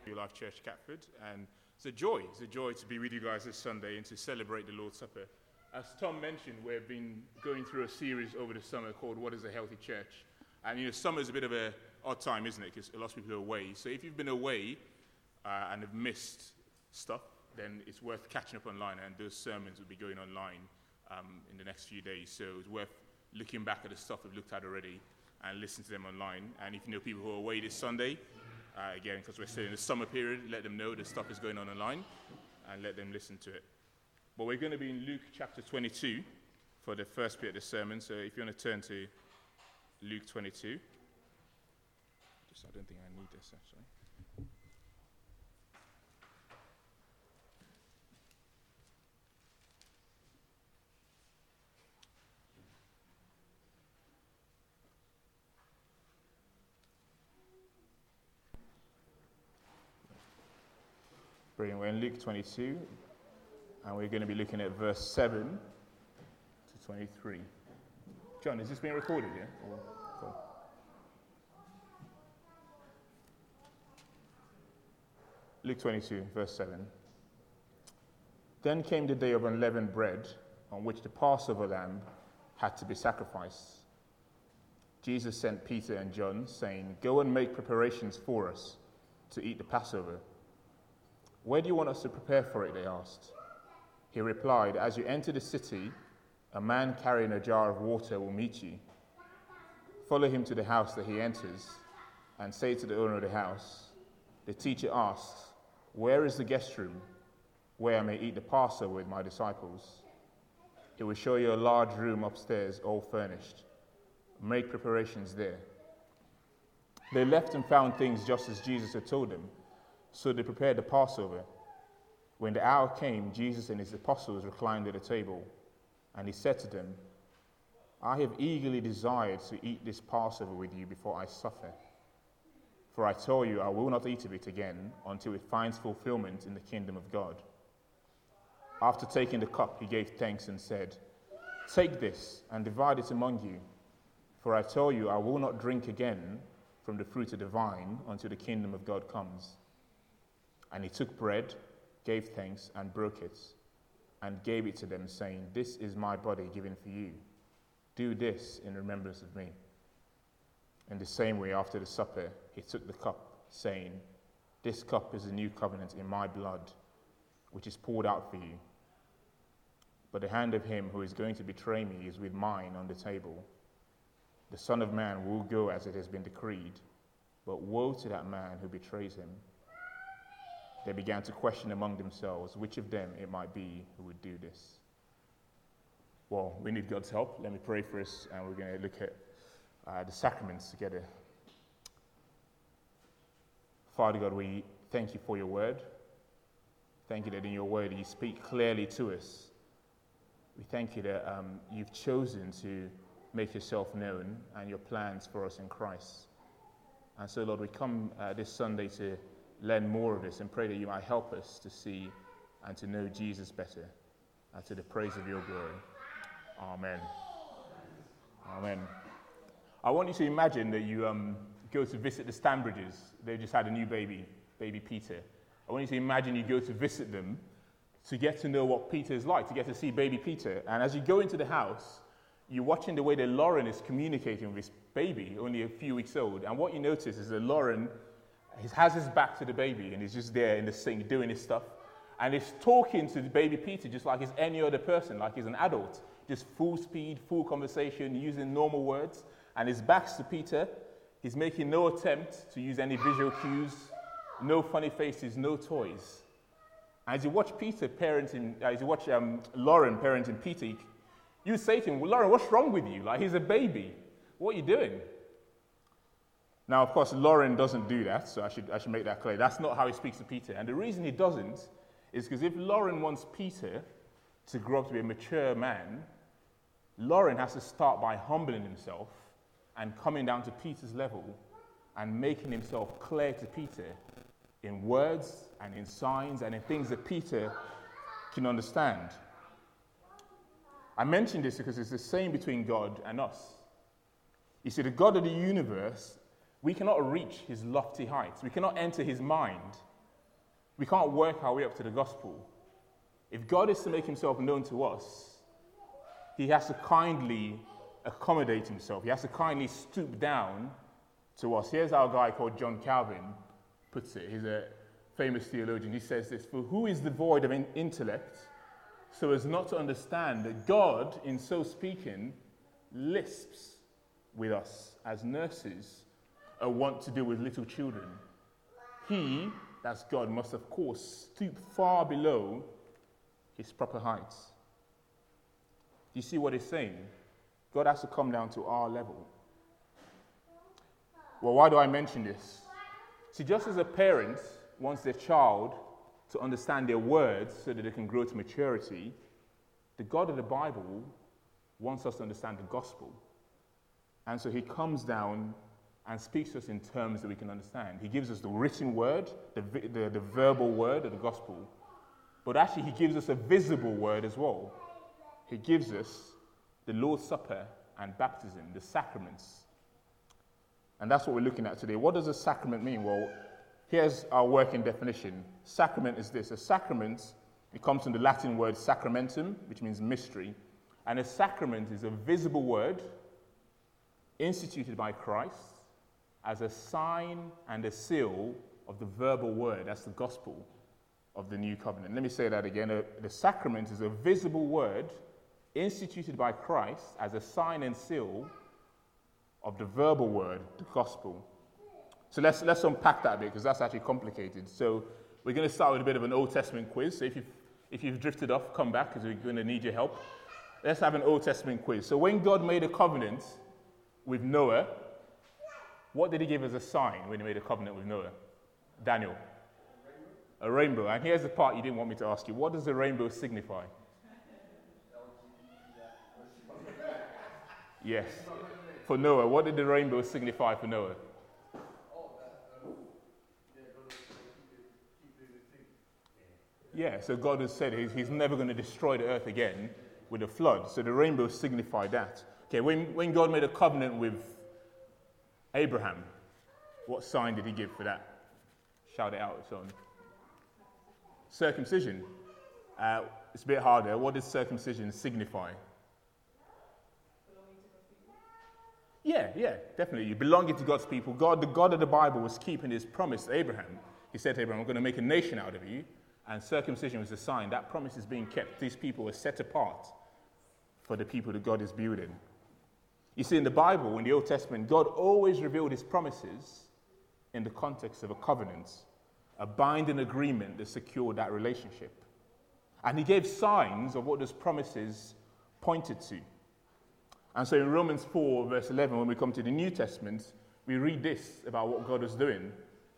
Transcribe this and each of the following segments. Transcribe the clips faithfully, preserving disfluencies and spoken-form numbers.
New Life Church Catford, and it's a joy. It's a joy to be with you guys this Sunday and to celebrate the Lord's Supper. As Tom mentioned, we've been going through a series over the summer called What is a Healthy Church? And you know, summer's a bit of an odd time, isn't it? Because a lot of people are away. So if you've been away uh, and have missed stuff, then it's worth catching up online, and those sermons will be going online um, in the next few days. So it's worth looking back at the stuff we've looked at already and listening to them online. And if you know people who are away this Sunday, Uh, again, because we're still in the summer period, let them know the stuff is going on online and let them listen to it. But we're going to be in Luke chapter twenty-two for the first bit of the sermon. So if you want to turn to Luke twenty-two. Just, I don't think I need this, actually. Brilliant. We're in Luke twenty-two, and we're going to be looking at verse seven to twenty-three. John, is this being recorded here? Or, cool. Luke twenty-two, verse seven. Then came the day of unleavened bread, on which the Passover lamb had to be sacrificed. Jesus sent Peter and John, saying, "Go and make preparations for us to eat the Passover." "Where do you want us to prepare for it?" they asked. He replied, "As you enter the city, a man carrying a jar of water will meet you. Follow him to the house that he enters, and say to the owner of the house, 'The teacher asks, where is the guest room, where I may eat the Passover with my disciples?' He will show you a large room upstairs, all furnished. Make preparations there." They left and found things just as Jesus had told them. So they prepared the Passover. When the hour came, Jesus and his apostles reclined at the table, and he said to them, "I have eagerly desired to eat this Passover with you before I suffer. For I tell you, I will not eat of it again until it finds fulfillment in the kingdom of God." After taking the cup, he gave thanks and said, "Take this and divide it among you. For I tell you, I will not drink again from the fruit of the vine until the kingdom of God comes." And he took bread, gave thanks, and broke it, and gave it to them, saying, "This is my body given for you. Do this in remembrance of me." In the same way, after the supper, he took the cup, saying, "This cup is the new covenant in my blood, which is poured out for you. But the hand of him who is going to betray me is with mine on the table. The Son of Man will go as it has been decreed, but woe to that man who betrays him." They began to question among themselves which of them it might be who would do this. Well, we need God's help. Let me pray for us, and we're going to look at uh, the sacraments together. Father God, we thank you for your word. Thank you that in your word you speak clearly to us. We thank you that um, you've chosen to make yourself known and your plans for us in Christ. And so, Lord, we come uh, this Sunday to learn more of this and pray that you might help us to see and to know Jesus better, and to the praise of your glory. Amen. Amen. I want you to imagine that you um, go to visit the Stanbridges. They've just had a new baby, baby Peter. I want you to imagine you go to visit them to get to know what Peter is like, to get to see baby Peter. And as you go into the house, you're watching the way that Lauren is communicating with this baby, only a few weeks old. And what you notice is that Lauren He has his back to the baby, and he's just there in the sink doing his stuff. And he's talking to the baby Peter just like he's any other person, like he's an adult. Just full speed, full conversation, using normal words. And his back's to Peter. He's making no attempt to use any visual cues, no funny faces, no toys. And as you watch Peter parenting, as you watch um, Lauren parenting Peter, you say to him, "Well, Lauren, what's wrong with you? Like, he's a baby. What are you doing?" Now, of course, Lauren doesn't do that, so I should I should make that clear. That's not how he speaks to Peter. And the reason he doesn't is because if Lauren wants Peter to grow up to be a mature man, Lauren has to start by humbling himself and coming down to Peter's level and making himself clear to Peter in words and in signs and in things that Peter can understand. I mention this because it's the same between God and us. You see, the God of the universe, we cannot reach his lofty heights. We cannot enter his mind. We can't work our way up to the gospel. If God is to make himself known to us, he has to kindly accommodate himself. He has to kindly stoop down to us. Here's how a guy called John Calvin puts it. He's a famous theologian. He says this: "For who is devoid of in- intellect so as not to understand that God, in so speaking, lisps with us as nurses are wont to do with little children? He," that's God, "must of course stoop far below his proper heights." Do you see what he's saying? God has to come down to our level. Well, why do I mention this? See, just as a parent wants their child to understand their words so that they can grow to maturity, the God of the Bible wants us to understand the gospel. And so he comes down and speaks to us in terms that we can understand. He gives us the written word, the, the, the verbal word of the gospel, but actually he gives us a visible word as well. He gives us the Lord's Supper and baptism, the sacraments. And that's what we're looking at today. What does a sacrament mean? Well, here's our working definition. Sacrament is this. A sacrament, it comes from the Latin word sacramentum, which means mystery. And a sacrament is a visible word instituted by Christ as a sign and a seal of the verbal word. That's the gospel of the new covenant. Let me say that again. A, the sacrament is a visible word instituted by Christ as a sign and seal of the verbal word, the gospel. So let's let's unpack that a bit, because that's actually complicated. So we're going to start with a bit of an Old Testament quiz. So if you've, if you've drifted off, come back, because we're going to need your help. Let's have an Old Testament quiz. So when God made a covenant with Noah, what did he give as a sign when he made a covenant with Noah? Daniel. A rainbow. And here's the part you didn't want me to ask you. What does the rainbow signify? Yes. For Noah, what did the rainbow signify for Noah? Yeah, so God has said he's, he's never going to destroy the earth again with a flood. So the rainbow signified that. Okay, when, when God made a covenant with Abraham, what sign did he give for that? Shout it out, son. Circumcision. Uh, it's a bit harder. What does circumcision signify? Yeah, yeah, definitely. You're belonging to God's people. God, the God of the Bible, was keeping his promise to Abraham. He said to Abraham, "I'm going to make a nation out of you." And circumcision was a sign. That promise is being kept. These people were set apart for the people that God is building. You see, in the Bible, in the Old Testament, God always revealed his promises in the context of a covenant, a binding agreement that secured that relationship. And he gave signs of what those promises pointed to. And so in Romans four, verse eleven, when we come to the New Testament, we read this about what God was doing.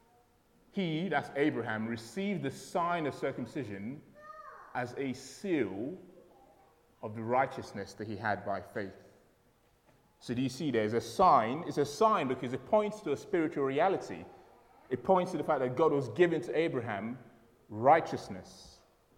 He, that's Abraham, received the sign of circumcision as a seal of the righteousness that he had by faith. So do you see there's a sign? It's a sign because it points to a spiritual reality. It points to the fact that God was giving to Abraham righteousness.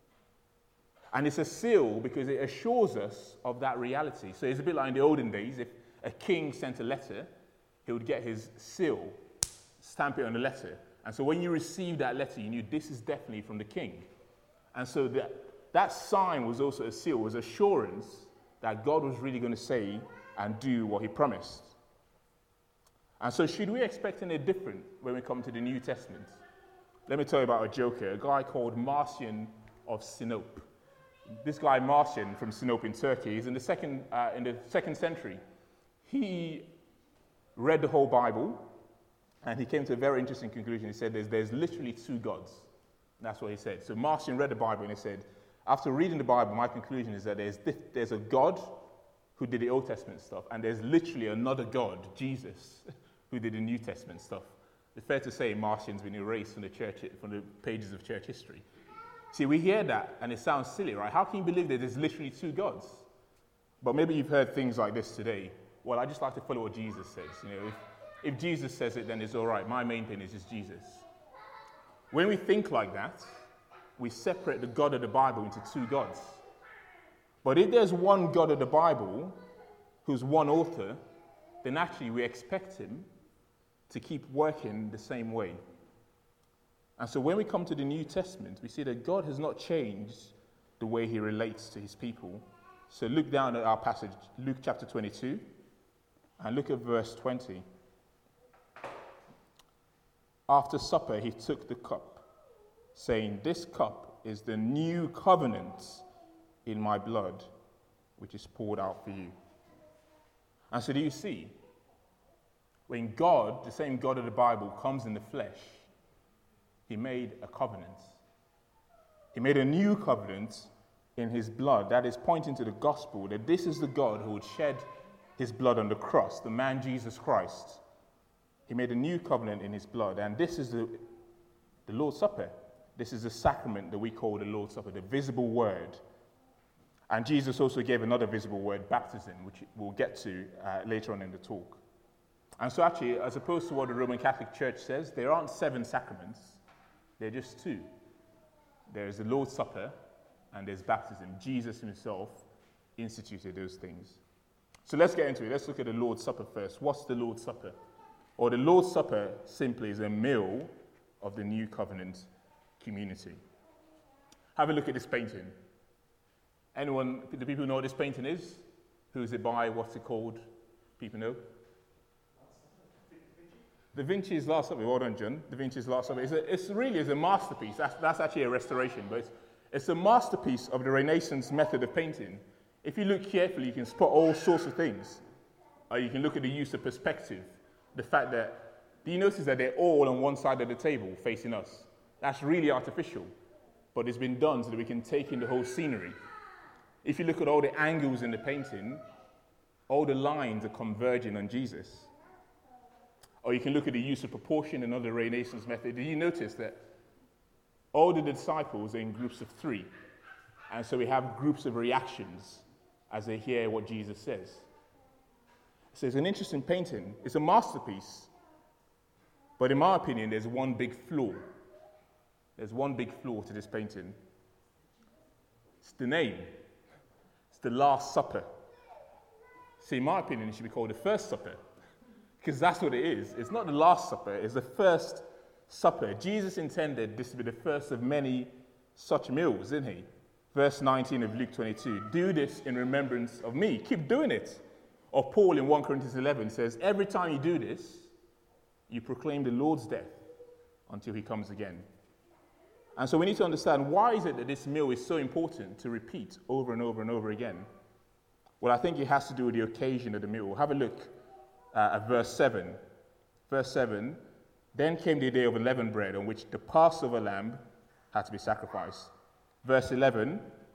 And it's a seal because it assures us of that reality. So it's a bit like in the olden days, if a king sent a letter, he would get his seal, stamp it on the letter. And so when you received that letter, you knew this is definitely from the king. And so that, that sign was also a seal, was assurance that God was really going to say and do what he promised. And so should we expect anything different when we come to the New Testament? Let me tell you about a joker, a guy called Marcion of Sinope. This guy Marcion from Sinope in Turkey is in the second uh, in the second century. He read the whole Bible, and he came to a very interesting conclusion. He said there's, there's literally two gods. That's what he said. So Marcion read the Bible, and he said, after reading the Bible, my conclusion is that there's, there's a God who did the Old Testament stuff, and there's literally another God, Jesus, who did the New Testament stuff. It's fair to say Marcion's been erased from the church, from the pages of church history. See, we hear that, and it sounds silly, right? How can you believe that there's literally two gods? But maybe you've heard things like this today. Well, I just like to follow what Jesus says. You know, if, if Jesus says it, then it's all right. My main thing is just Jesus. When we think like that, we separate the God of the Bible into two gods. But if there's one God of the Bible, who's one author, then actually we expect him to keep working the same way. And so when we come to the New Testament, we see that God has not changed the way he relates to his people. So look down at our passage, Luke chapter twenty-two, and look at verse twenty. After supper, he took the cup, saying, "This cup is the new covenant in my blood, which is poured out for you." And so do you see, when God, the same God of the Bible, comes in the flesh, he made a covenant. He made a new covenant in his blood. That is pointing to the gospel, that this is the God who would shed his blood on the cross, the man Jesus Christ. He made a new covenant in his blood, and this is the, the Lord's Supper. This is the sacrament that we call the Lord's Supper, the visible word. And Jesus also gave another visible word, baptism, which we'll get to uh, later on in the talk. And so actually, as opposed to what the Roman Catholic Church says, there aren't seven sacraments, there are just two. There's the Lord's Supper and there's baptism. Jesus himself instituted those things. So let's get into it. Let's look at the Lord's Supper first. What's the Lord's Supper? Or the Lord's Supper simply is a meal of the New Covenant community. Have a look at this painting. Anyone, do people know what this painting is? Who is it by? What's it called? People know? Da Vinci's Last Supper. Well done, John. Da Vinci's Last Supper. It's, a, it's really is a masterpiece. That's, that's actually a restoration, but it's, it's a masterpiece of the Renaissance method of painting. If you look carefully, you can spot all sorts of things. Uh, you can look at the use of perspective. The fact that, do you notice that they're all on one side of the table facing us? That's really artificial, but it's been done so that we can take in the whole scenery. If you look at all the angles in the painting, all the lines are converging on Jesus. Or you can look at the use of proportion and other Renaissance method. Did you notice that all the disciples are in groups of three? And so we have groups of reactions as they hear what Jesus says. So it's an interesting painting. It's a masterpiece. But in my opinion, there's one big flaw. There's one big flaw to this painting. It's the name. It's the Last Supper. See, in my opinion, it should be called the First Supper, because that's what it is. It's not the Last Supper, it's the First Supper. Jesus intended this to be the first of many such meals, didn't he? Verse nineteen of Luke twenty-two, "Do this in remembrance of me." Keep doing it. Or Paul in First Corinthians eleven says, every time you do this, you proclaim the Lord's death until he comes again. And so we need to understand, why is it that this meal is so important to repeat over and over and over again? Well, I think it has to do with the occasion of the meal. Have a look uh, at verse seven. Verse seven, "Then came the day of unleavened bread on which the Passover lamb had to be sacrificed." Verse eleven,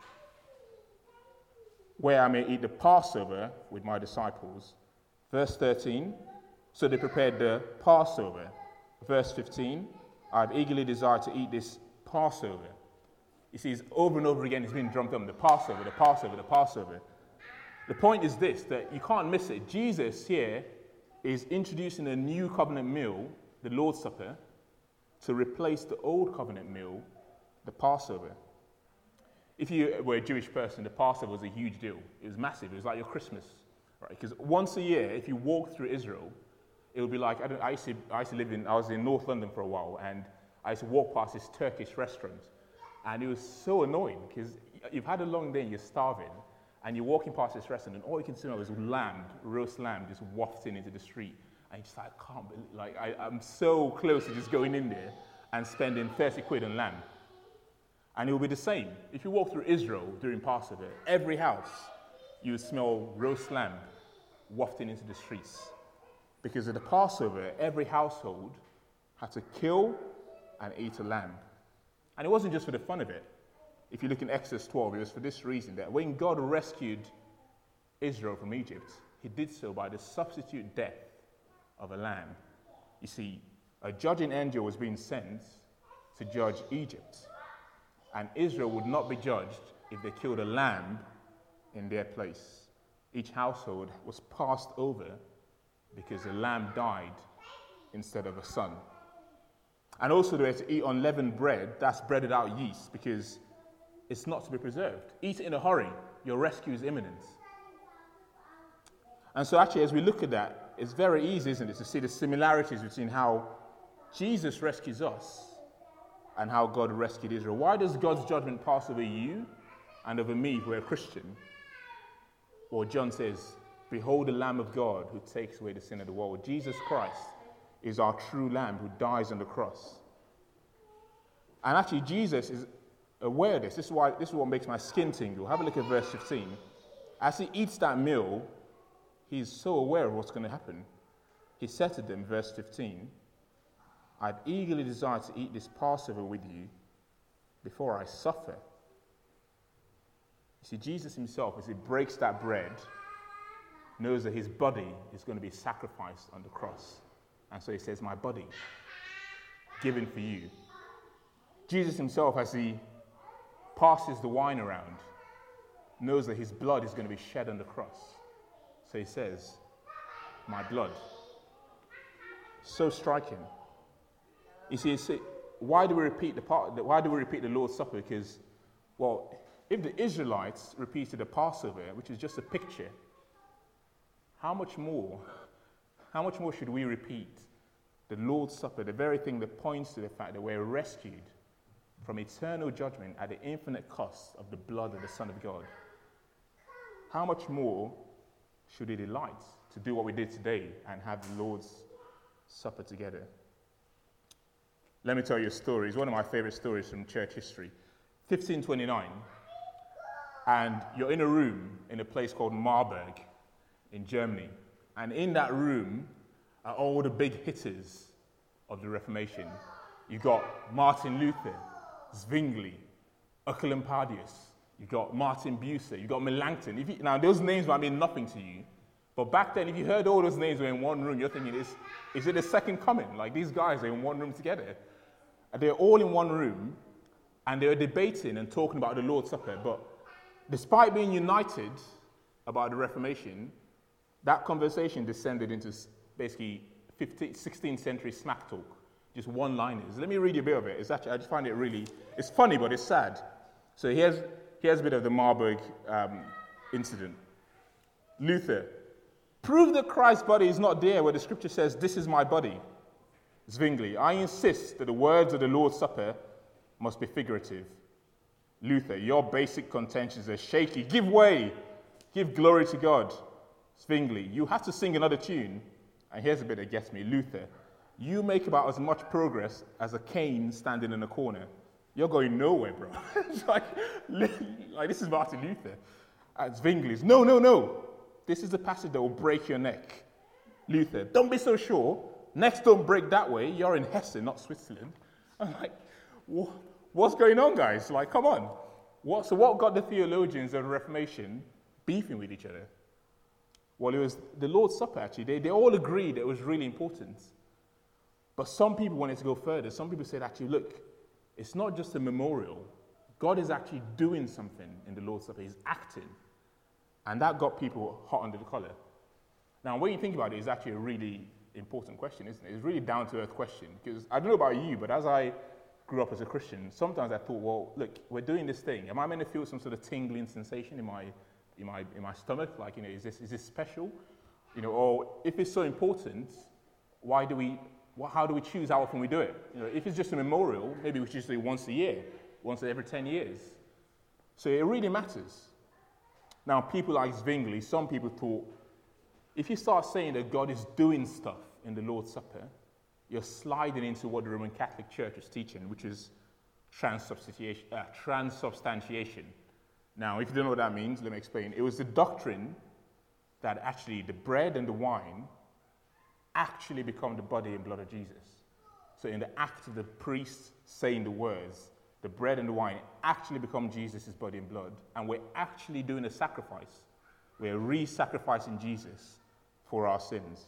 "Where I may eat the Passover with my disciples." Verse thirteen, "So they prepared the Passover." Verse fifteen, "I've eagerly desired to eat this Passover." You see, it's over and over again, it's been drummed on, the Passover, the Passover, the Passover. The point is this, that you can't miss it. Jesus here is introducing a new covenant meal, the Lord's Supper, to replace the old covenant meal, the Passover. If you were a Jewish person, the Passover was a huge deal. It was massive. It was like your Christmas, right? Because once a year, if you walk through Israel, it would be like, I, don't, I, used to, I used to live in, I was in North London for a while, and I used to walk past this Turkish restaurant, and it was so annoying, because you've had a long day and you're starving, and you're walking past this restaurant, and all you can smell is lamb, roast lamb, just wafting into the street, and you're just like, I can't believe, like, I, I'm so close to just going in there and spending thirty quid on lamb. And it will be the same. If you walk through Israel during Passover, every house, you will smell roast lamb wafting into the streets. Because at the Passover, every household had to kill and eat a lamb. And it wasn't just for the fun of it. If you look in Exodus twelve, it was for this reason, that when God rescued Israel from Egypt, he did so by the substitute death of a lamb. You see, a judging angel was being sent to judge Egypt. And Israel would not be judged if they killed a lamb in their place. Each household was passed over because a lamb died instead of a son. And also they were to eat unleavened bread, that's bread without yeast, because it's not to be preserved. Eat it in a hurry, your rescue is imminent. And so actually, as we look at that, it's very easy, isn't it, to see the similarities between how Jesus rescues us and how God rescued Israel. Why does God's judgment pass over you and over me who are a Christian? Well, John says, behold the Lamb of God who takes away the sin of the world. Jesus Christ is our true Lamb who dies on the cross. And actually, Jesus is aware of this. This is why this is what makes my skin tingle. Have a look at verse fifteen. As he eats that meal, he's so aware of what's going to happen. He said to them, verse fifteen, I'd eagerly desire to eat this Passover with you before I suffer. You see, Jesus himself, as he breaks that bread, knows that his body is going to be sacrificed on the cross. And so he says, my body, given for you. Jesus himself, as he passes the wine around, knows that his blood is going to be shed on the cross. So he says, my blood. So striking. You see, see, why do we repeat the part? Why do we repeat the Lord's Supper? Because, well, if the Israelites repeated the Passover, which is just a picture, how much more, how much more should we repeat the Lord's Supper, the very thing that points to the fact that we're rescued from eternal judgment at the infinite cost of the blood of the Son of God? How much more should we delight to do what we did today and have the Lord's Supper together? Let me tell you a story. It's one of my favorite stories from church history. fifteen twenty-nine, and you're in a room in a place called Marburg in Germany. And in that room are all the big hitters of the Reformation. You got Martin Luther, Zwingli, Oecolampadius. You got Martin Bucer. You got Melanchthon. If you, now, those names might mean nothing to you, but back then, if you heard all those names were in one room, you're thinking, is, is it the second coming? Like, these guys are in one room together. And they're all in one room, and they're debating and talking about the Lord's Supper. But despite being united about the Reformation, that conversation descended into basically fifteenth, sixteenth century smack talk, just one-liners. Let me read you a bit of it. It's actually, I just find it really, it's funny, but it's sad. So here's, here's a bit of the Marburg um, incident. Luther, prove that Christ's body is not there where the scripture says, this is my body. Zwingli, I insist that the words of the Lord's Supper must be figurative. Luther, your basic contentions are shaky. Give way. Give glory to God. Zwingli, you have to sing another tune. And here's a bit that gets me. Luther, you make about as much progress as a cane standing in a corner. You're going nowhere, bro. It's like, like, this is Martin Luther. Uh, Zwingli's, no, no, no. This is the passage that will break your neck. Luther, don't be so sure. Necks don't break that way. You're in Hesse, not Switzerland. I'm like, what's going on, guys? Like, come on. What, so what got the theologians of the Reformation beefing with each other? Well, it was the Lord's Supper, actually. They, they all agreed it was really important. But some people wanted to go further. Some people said, actually, look, it's not just a memorial. God is actually doing something in the Lord's Supper. He's acting. And that got people hot under the collar. Now, when you think about it, it's actually a really important question, isn't it? It's a really down-to-earth question. Because I don't know about you, but as I grew up as a Christian, sometimes I thought, well, look, we're doing this thing. Am I meant to feel some sort of tingling sensation in my in my in my stomach? Like, you know, is this is this special? You know, or if it's so important, why do we? Well, how do we choose how often we do it? You know, if it's just a memorial, maybe we should just do it once a year, once every ten years. So it really matters. Now, people like Zwingli, some people thought, if you start saying that God is doing stuff in the Lord's Supper, you're sliding into what the Roman Catholic Church is teaching, which is transubstantiation. Uh, transubstantiation. Now, if you don't know what that means, let me explain. It was the doctrine that actually the bread and the wine actually become the body and blood of Jesus. So in the act of the priest saying the words, the bread and the wine actually become Jesus' body and blood, and we're actually doing a sacrifice. We're re-sacrificing Jesus for our sins.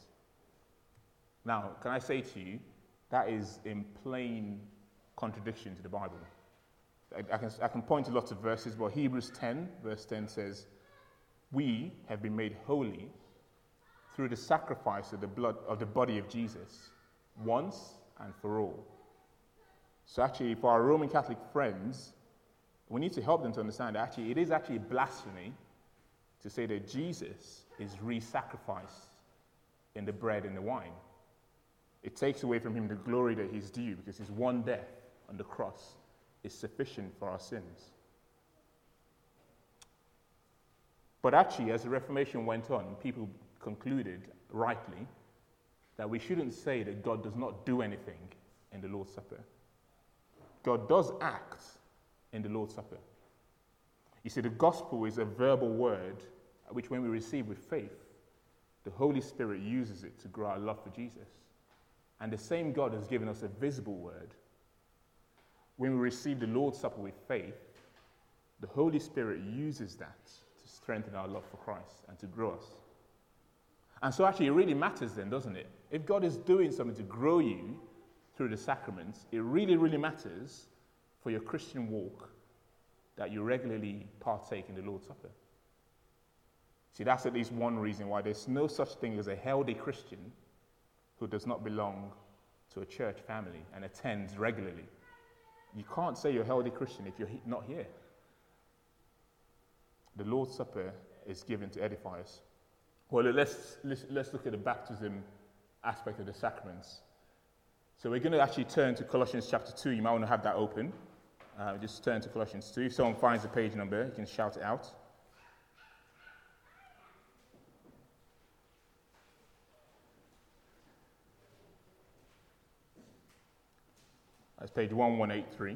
Now, can I say to you, that is in plain contradiction to the Bible. I, I, can, I can point to lots of verses, but Hebrews ten, verse ten says, we have been made holy through the sacrifice of the blood of the body of Jesus, once and for all. So actually, for our Roman Catholic friends, we need to help them to understand that actually it is actually blasphemy to say that Jesus is re-sacrificed in the bread and the wine. It takes away from him the glory that he's due, because his one death on the cross is sufficient for our sins. But actually, as the Reformation went on, people concluded, rightly, that we shouldn't say that God does not do anything in the Lord's Supper. God does act in the Lord's Supper. You see, the gospel is a verbal word which, when we receive with faith, the Holy Spirit uses it to grow our love for Jesus. And the same God has given us a visible word. When we receive the Lord's Supper with faith, the Holy Spirit uses that to strengthen our love for Christ and to grow us. And so actually it really matters then, doesn't it? If God is doing something to grow you through the sacraments, it really, really matters for your Christian walk that you regularly partake in the Lord's Supper. See, that's at least one reason why there's no such thing as a healthy Christian who does not belong to a church family and attends regularly. You can't say you're a healthy Christian if you're not here. The Lord's Supper is given to edify us. Well, let's, let's, let's look at the baptism aspect of the sacraments. So we're going to actually turn to Colossians chapter two. You might want to have that open. Uh, just turn to Colossians two. If someone finds the page number, you can shout it out. That's page eleven eighty-three.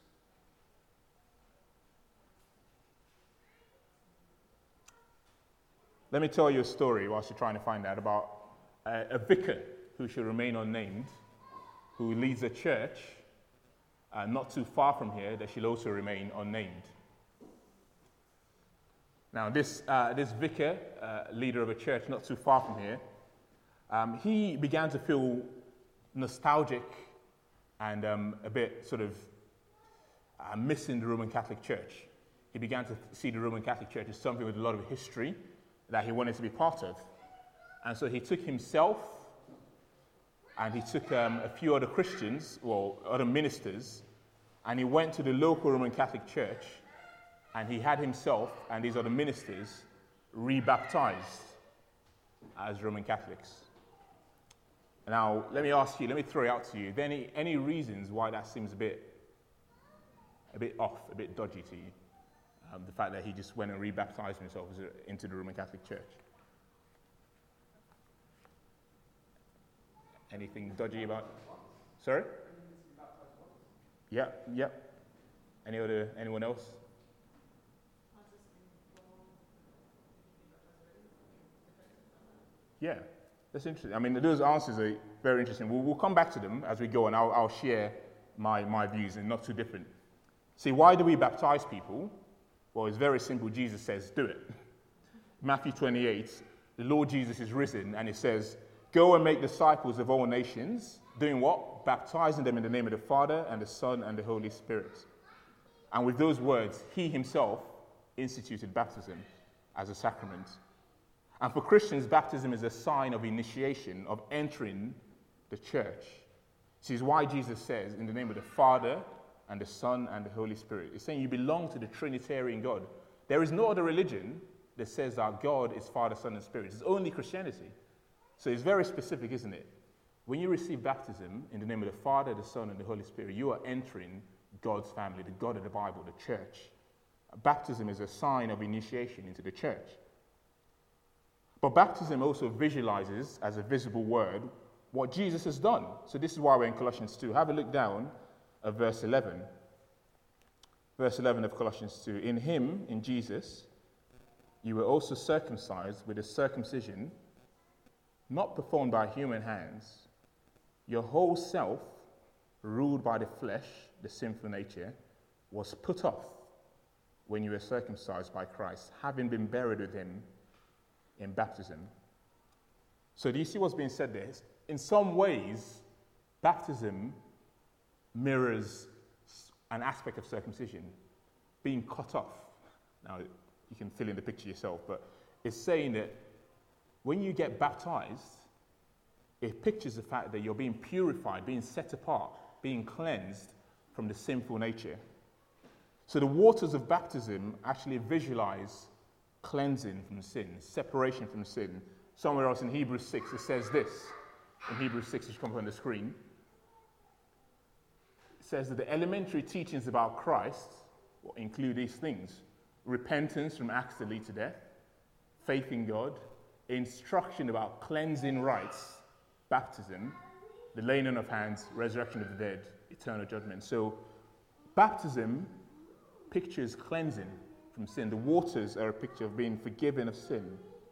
Let me tell you a story whilst you're trying to find out about a, a vicar who should remain unnamed, who leads a church uh, not too far from here that shall also remain unnamed. Now, this, uh, this vicar, uh, leader of a church not too far from here, um, he began to feel nostalgic and um, a bit sort of uh, missing the Roman Catholic Church. He began to see the Roman Catholic Church as something with a lot of history that he wanted to be part of. And so he took himself and he took um, a few other Christians, well, other ministers, and he went to the local Roman Catholic Church and he had himself and these other ministers rebaptized as Roman Catholics. Now, let me ask you, let me throw it out to you. Are there any, any reasons why that seems a bit, a bit off, a bit dodgy to you? Um, the fact that he just went and rebaptized himself into the Roman Catholic Church. Anything dodgy about? Sorry? Yeah, yeah. Any other? Anyone else? Yeah, that's interesting. I mean, those answers are very interesting. We'll, we'll come back to them as we go, and I'll, I'll share my, my views, and not too different. See, why do we baptize people? Well, it's very simple. Jesus says, do it. Matthew twenty-eight, the Lord Jesus is risen, and it says, go and make disciples of all nations, doing what? Baptizing them in the name of the Father, and the Son, and the Holy Spirit. And with those words, he himself instituted baptism as a sacrament. And for Christians, baptism is a sign of initiation, of entering the church. This is why Jesus says, in the name of the Father, and the Son, and the Holy Spirit. It's saying you belong to the Trinitarian God. There is no other religion that says that God is Father, Son, and Spirit. It's only Christianity. So it's very specific, isn't it? When you receive baptism in the name of the Father, the Son, and the Holy Spirit, you are entering God's family, the God of the Bible, the church. Baptism is a sign of initiation into the church. But baptism also visualizes, as a visible word, what Jesus has done. So this is why we're in Colossians two. Have a look down of verse eleven. Verse eleven of Colossians two. In him, in Jesus, you were also circumcised with a circumcision not performed by human hands. Your whole self, ruled by the flesh, the sinful nature, was put off when you were circumcised by Christ, having been buried with him in baptism. So do you see what's being said there? In some ways, baptism mirrors an aspect of circumcision, being cut off. Now, you can fill in the picture yourself, but it's saying that when you get baptized, it pictures the fact that you're being purified, being set apart, being cleansed from the sinful nature. So the waters of baptism actually visualize cleansing from sin, separation from sin. Somewhere else in Hebrews six, it says this. In Hebrews six, which comes up on the screen, says that the elementary teachings about Christ will include these things: repentance from acts that lead to death, faith in God, instruction about cleansing rites, baptism, the laying on of hands, resurrection of the dead, eternal judgment. So baptism pictures cleansing from sin. The waters are a picture of being forgiven of sin.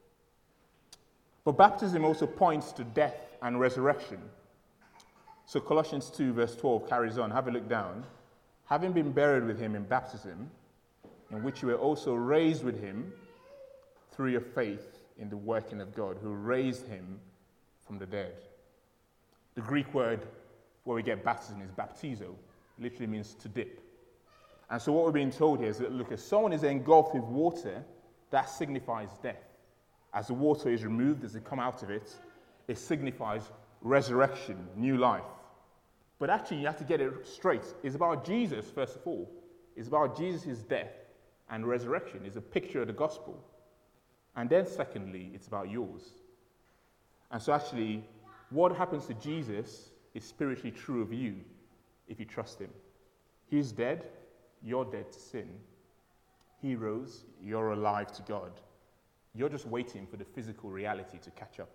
But baptism also points to death and resurrection. So Colossians two verse twelve carries on. Have a look down. Having been buried with him in baptism, in which you were also raised with him through your faith in the working of God, who raised him from the dead. The Greek word where we get baptism is baptizo. It literally means to dip. And so what we're being told here is that, look, if someone is engulfed with water, that signifies death. As the water is removed, as they come out of it, it signifies resurrection, new life. But actually, you have to get it straight. It's about Jesus, first of all. It's about Jesus' death and resurrection. It's a picture of the gospel. And then secondly, it's about yours. And so actually, what happens to Jesus is spiritually true of you if you trust him. He's dead, you're dead to sin. He rose, you're alive to God. You're just waiting for the physical reality to catch up.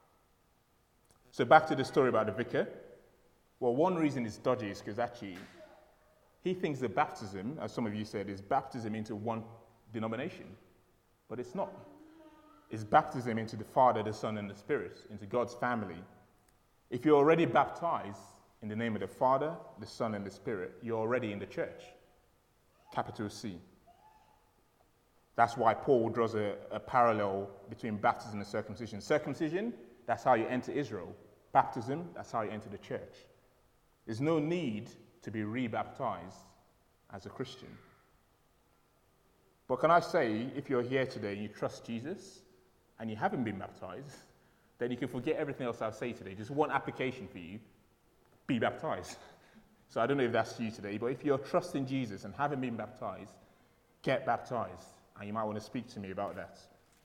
So back to the story about the vicar. Well, one reason it's dodgy is because actually he thinks that baptism, as some of you said, is baptism into one denomination. But it's not. It's baptism into the Father, the Son, and the Spirit, into God's family. If you're already baptized in the name of the Father, the Son, and the Spirit, you're already in the church. Capital C. That's why Paul draws a, a parallel between baptism and circumcision. Circumcision, that's how you enter Israel. Baptism, that's how you enter the church. There's no need to be re-baptized as a Christian. But can I say, if you're here today and you trust Jesus and you haven't been baptized, then you can forget everything else I'll say today. Just one application for you: be baptized. So I don't know if that's you today, but if you're trusting Jesus and haven't been baptized, get baptized. And you might want to speak to me about that.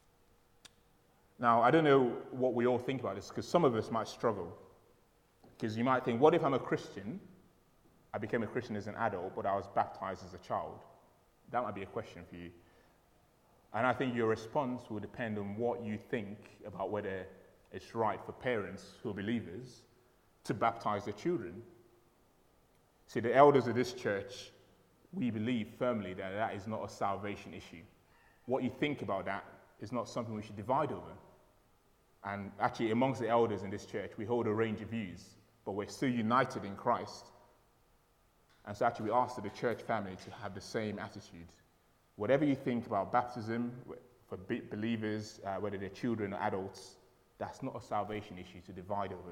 Now, I don't know what we all think about this, because some of us might struggle. Because you might think, what if I'm a Christian? I became a Christian as an adult, but I was baptized as a child. That might be a question for you. And I think your response will depend on what you think about whether it's right for parents who are believers to baptize their children. See, the elders of this church, we believe firmly that that is not a salvation issue. What you think about that is not something we should divide over. And actually, amongst the elders in this church, we hold a range of views, but we're still united in Christ. And so actually, we ask the church family to have the same attitude. Whatever you think about baptism for believers, uh, whether they're children or adults, that's not a salvation issue to divide over.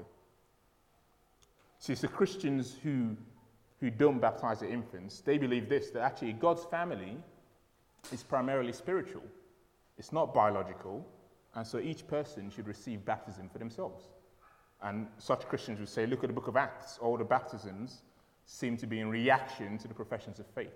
See, it's the Christians who, who don't baptize their infants, they believe this, that actually God's family is primarily spiritual. It's not biological, and so each person should receive baptism for themselves. And such Christians would say, look at the book of Acts, all the baptisms seem to be in reaction to the professions of faith.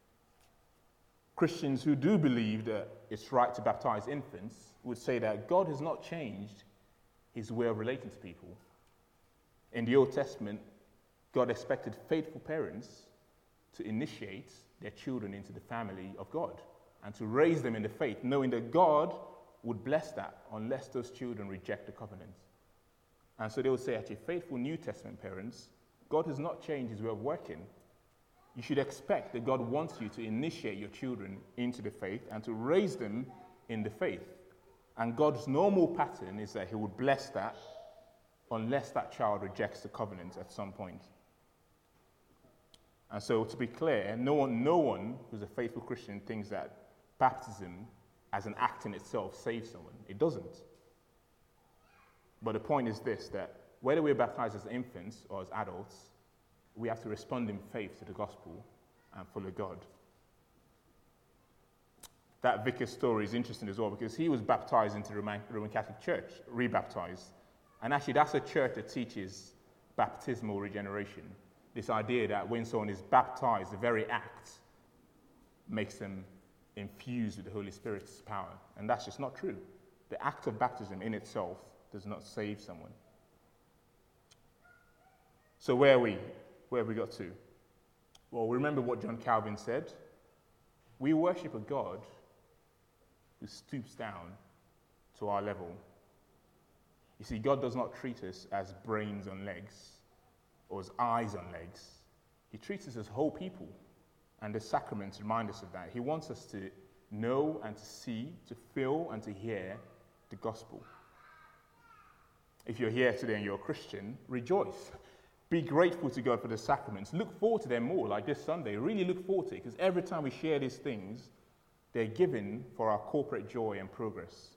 Christians who do believe that it's right to baptize infants would say that God has not changed his way of relating to people. In the Old Testament, God expected faithful parents to initiate their children into the family of God and to raise them in the faith, knowing that God would bless that unless those children reject the covenant. And so they would say, actually, faithful New Testament parents, God has not changed his way of working. You should expect that God wants you to initiate your children into the faith and to raise them in the faith. And God's normal pattern is that he would bless that unless that child rejects the covenant at some point. And so, to be clear, no one, no one who's a faithful Christian thinks that baptism as an act in itself saves someone. It doesn't. But the point is this, that whether we're baptized as infants or as adults, we have to respond in faith to the gospel and follow God. That vicar story is interesting as well, because he was baptized into the Roman, Roman Catholic Church, rebaptized. And actually, that's a church that teaches baptismal regeneration. This idea that when someone is baptized, the very act makes them infused with the Holy Spirit's power. And that's just not true. The act of baptism in itself does not save someone. So where are we? Where have we got to? Well, remember what John Calvin said? We worship a God who stoops down to our level. You see, God does not treat us as brains on legs or as eyes on legs. He treats us as whole people, and the sacraments remind us of that. He wants us to know and to see, to feel and to hear the gospel. If you're here today and you're a Christian, rejoice. Be grateful to God for the sacraments. Look forward to them more, like this Sunday. Really look forward to it, because every time we share these things, they're given for our corporate joy and progress.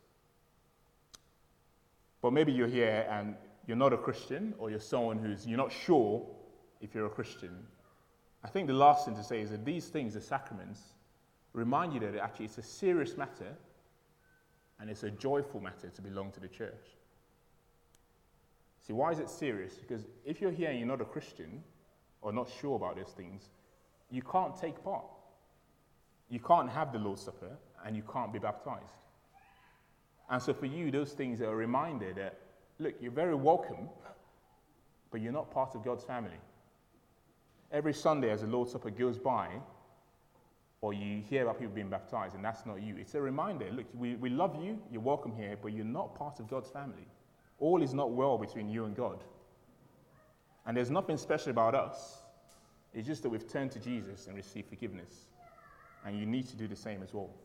But maybe you're here and you're not a Christian, or you're someone who's, you're not sure if you're a Christian. I think the last thing to say is that these things, the sacraments, remind you that actually it's a serious matter and it's a joyful matter to belong to the church. See, why is it serious? Because if you're here and you're not a Christian or not sure about these things, you can't take part. You can't have the Lord's Supper and you can't be baptized. And so for you, those things are a reminder that, look, you're very welcome, but you're not part of God's family. Every Sunday as the Lord's Supper goes by, or you hear about people being baptized, and that's not you, it's a reminder, look, we, we love you, you're welcome here, but you're not part of God's family. All is not well between you and God. And there's nothing special about us. It's just that we've turned to Jesus and received forgiveness. And you need to do the same as well.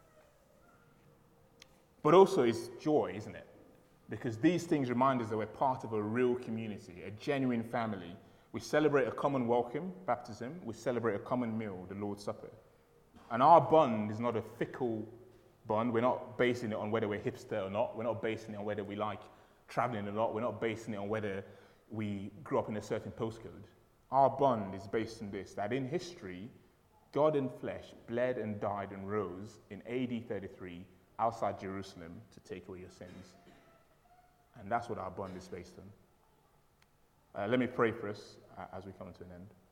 But also it's joy, isn't it? Because these things remind us that we're part of a real community, a genuine family. We celebrate a common welcome, baptism. We celebrate a common meal, the Lord's Supper. And our bond is not a fickle bond. We're not basing it on whether we're hipster or not. We're not basing it on whether we like traveling or not. We're not basing it on whether we grew up in a certain postcode. Our bond is based on this, that in history, God in flesh bled and died and rose in A D thirty-three outside Jerusalem to take away your sins. And that's what our bond is based on. Uh, let me pray for us uh, as we come to an end.